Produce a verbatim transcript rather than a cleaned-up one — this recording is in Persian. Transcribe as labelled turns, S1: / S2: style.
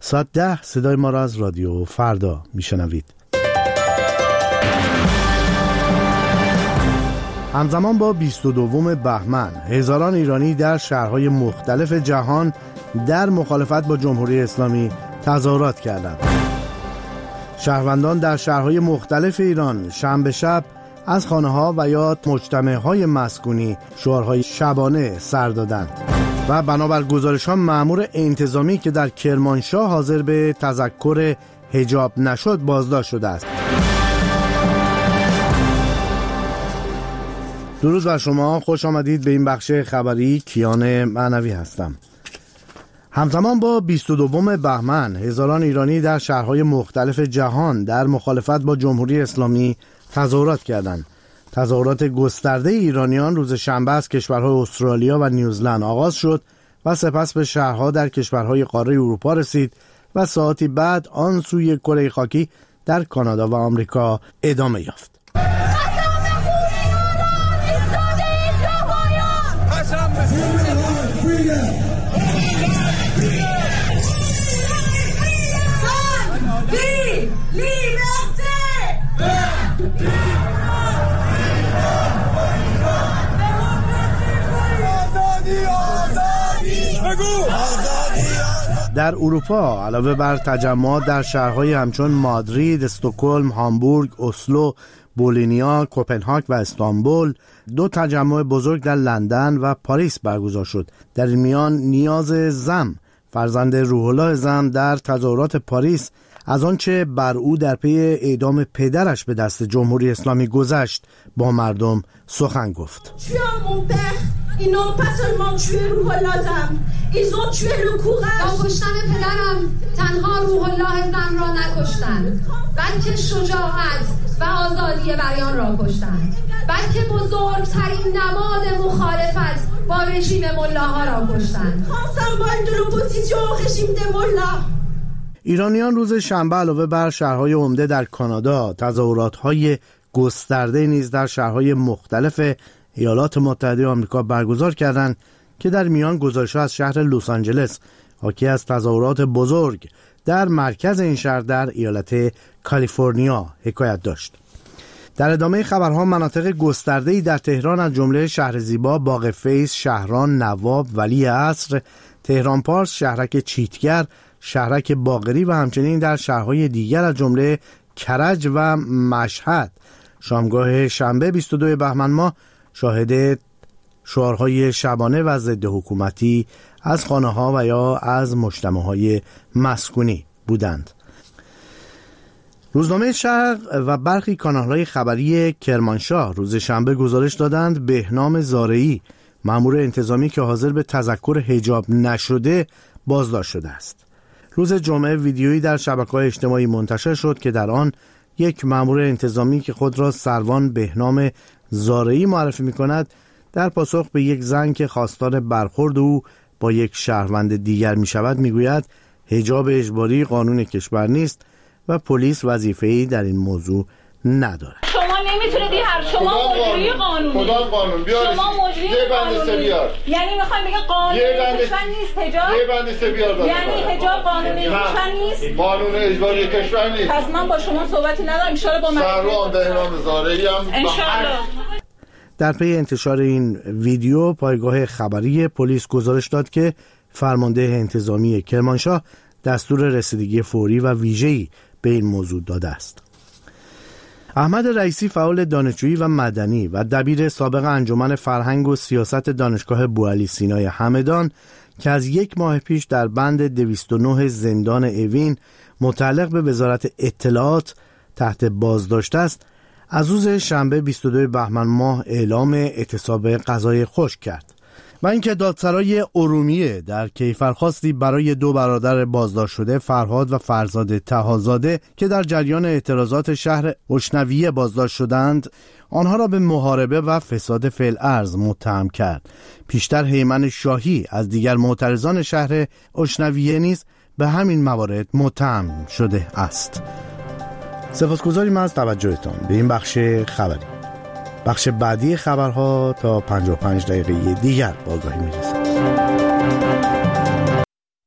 S1: ساعت ده صدای ما را از رادیو فردا میشنوید. همزمان با بیست و دوم بهمن هزاران ایرانی در شهرهای مختلف جهان در مخالفت با جمهوری اسلامی تظاهرات کردند. شهروندان در شهرهای مختلف ایران شنبه شب از خانه‌ها و یا مجتمع‌های مسکونی شعارهای شبانه سر دادند و بنابر گزارش‌ها مأمور انتظامی که در کرمانشاه حاضر به تذکر حجاب نشد بازداشت شده است. درود بر شما، خوش آمدید به این بخش خبری. کیان معنوی هستم. همزمان با بیست و دوم بهمن هزاران ایرانی در شهرهای مختلف جهان در مخالفت با جمهوری اسلامی تظاهرات کردند. تظاهرات گسترده ایرانیان روز شنبه از کشورهای استرالیا و نیوزلند آغاز شد و سپس به شهرها در کشورهای قاره اروپا رسید و ساعتی بعد آن سوی کره خاکی در کانادا و آمریکا ادامه یافت. در اروپا علاوه بر تجمعات در شهرهای همچون مادرید، استکهلم، هامبورگ، اسلو، بولینیا، کوپنهاگ و استانبول، دو تجمع بزرگ در لندن و پاریس برگزار شد. در این میان نیاز زم، فرزند روح الله زم، در تظاهرات پاریس از آنچه بر او در پی اعدام پدرش به دست جمهوری اسلامی گذشت با مردم سخن گفت.
S2: Ils n'ont pas seulement tué روح الله زم، ils ont tué le courage.
S3: با کشتن پدرم تنها روح الله زم را نکشتند، بلکه شجاعت و آزادی بیان را کشتند، بلکه بزرگترین نماد مخالفت با رژیم ملاها را کشتند.
S2: symbole de l'opposition au régime des mollahs.
S1: ایرانیان روز شنبه علاوه بر شهرهای عمده در کانادا تظاهرات‌های گسترده نیز در شهرهای مختلف ایالات متحده آمریکا برگزار کردند که در میان گزارش‌ها از شهر لس آنجلس حاکی از تظاهرات بزرگ در مرکز این شهر در ایالت کالیفرنیا حکایت داشت. در ادامه خبرها مناطق گسترده‌ای در تهران از جمله شهر زیبا، باغ فیض، شهران، نواب، ولی عصر، تهران پارس، شهرک چیتگر، شهرک باقری و همچنین در شهرهای دیگر از جمله کرج و مشهد شامگاه شنبه بیست و دوم بهمن ماه شاهد شعارهای شبانه و ضد حکومتی از خانه‌ها و یا از مجتمع‌های مسکونی بودند. روزنامه شرق و برخی کانال‌های خبری کرمانشاه روز شنبه گزارش دادند بهنام زارعی، مأمور انتظامی که حاضر به تذکر حجاب نشده بازداشت شده است. روز جمعه ویدیویی در شبکه‌های اجتماعی منتشر شد که در آن یک مأمور انتظامی که خود را سروان بهنام زارعی معرفی می‌کند در پاسخ به یک زن که خواستار برخورد او با یک شهروند دیگر می‌شود می‌گوید حجاب اجباری قانون کشور نیست و پلیس وظیفه‌ای در این موضوع ندارد.
S4: شما نمیتونید هر شما مجری قانونی
S5: کدام قانون بیار
S4: شما مجری قانونی یعنی میخوایم بگه قانون کشور نیست حجاب
S5: یه بند سه بیار
S4: یعنی حجاب قانونی کشور نیست
S5: قانون اجباری کشور نیست.
S4: پس من با شما صحبتی ندارم. ان شاء الله با
S5: سروان بهنام زارعی هم
S4: ان شاء الله.
S1: در پی انتشار این ویدیو پایگاه خبری پلیس گزارش داد که فرمانده انتظامی کرمانشاه دستور رسیدگی فوری و ویژه‌ای به این موضوع داده است. احمد رئیسی فعال دانشجویی و مدنی و دبیر سابق انجمن فرهنگ و سیاست دانشگاه بوعلی سینای همدان که از یک ماه پیش در بند دویست و نه زندان اوین متعلق به وزارت اطلاعات تحت بازداشت است، از روز شنبه بیست و دوم بهمن ماه اعلام اعتصاب غذای خشک کرد و اینکه دادسرای ارومیه در کیفرخواستی برای دو برادر بازداشت شده فرهاد و فرزاد طهازاده که در جریان اعتراضات شهر اشنویه بازداشت شدند آنها را به محاربه و فساد فعل ارض متهم کرد. پیشتر هیمن شاهی از دیگر معترضان شهر اشنویه نیز به همین موارد متهم شده است. سپاسگزاریم از توجهتان به این بخش خبری. بخش بعدی خبرها تا پنجاه و پنج دقیقه دیگر با آگاهی میرسد.